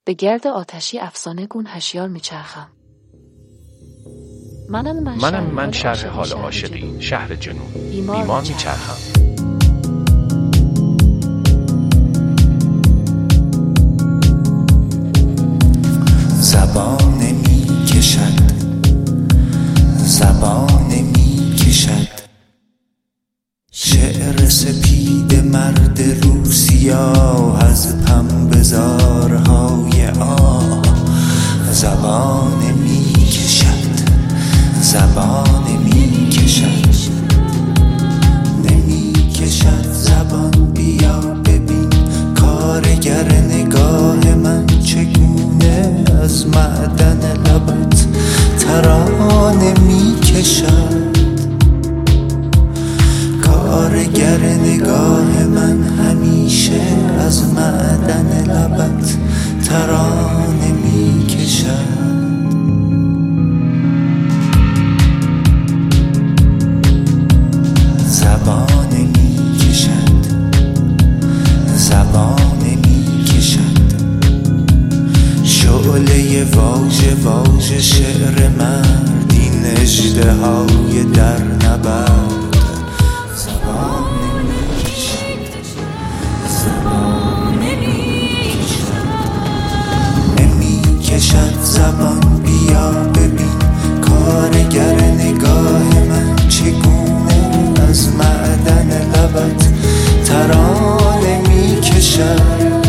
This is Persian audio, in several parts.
به گرد آتشی افسانه گون هشیار میچرخم. من شرح حال عاشقی شهر جنون بیمار میچرخم. زبانه می کشد شعر سپید مرد روسیا از پنبه‌زارهای آه. زبانه می کشد نمی کشد زبان. بیا ببین کارگر نگاه من چگونه از معدن لبت ترانه می کشد. کارگر نگاه من همیشه از معدن لبت ترانه می کشد. زبانه می کشد شعله واژه شعر مرد این اژدهای در نبرد. زبانه می کشد نمی کشد زبان. بیا ببین کارگر نگاه من چگونه از معدن لبت ترانه می کشد.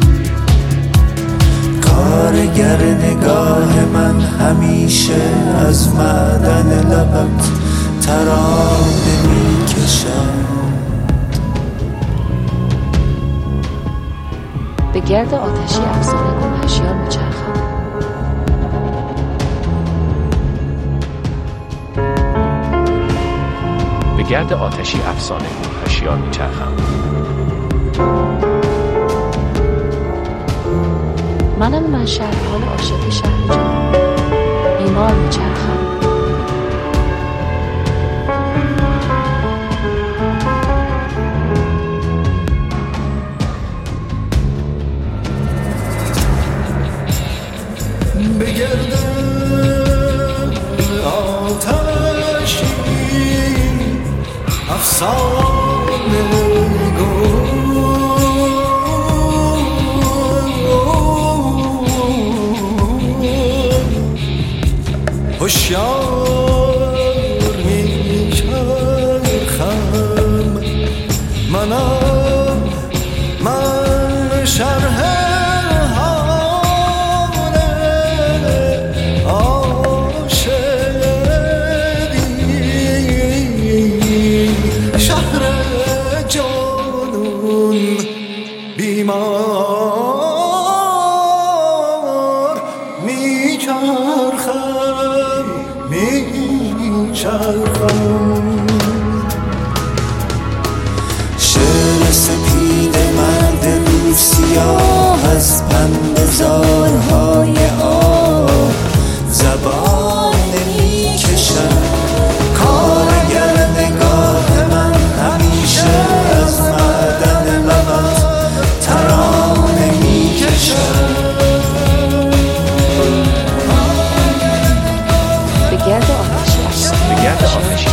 کارگر نگاه من همیشه از معدن لبت ترانه می کشد. به گرد آتشی افسانه گون هشیار میچرخم. به گرد آتشی افسانه گون هشیار میچرخم. من شرح حال عاشقی شهر جنون بیمار میچرخم. به گرد آتشی افسانه هوشیار میچرخم. من شرح حال عاشقی شهر جنون بیمار میچرخم. شعر سپید مرد روسیا از پنبه‌زارهای آه. زبانه می کشد کارگر نگاه من همیشه از معدن لبت ترانه می کشد. به گرد آتشی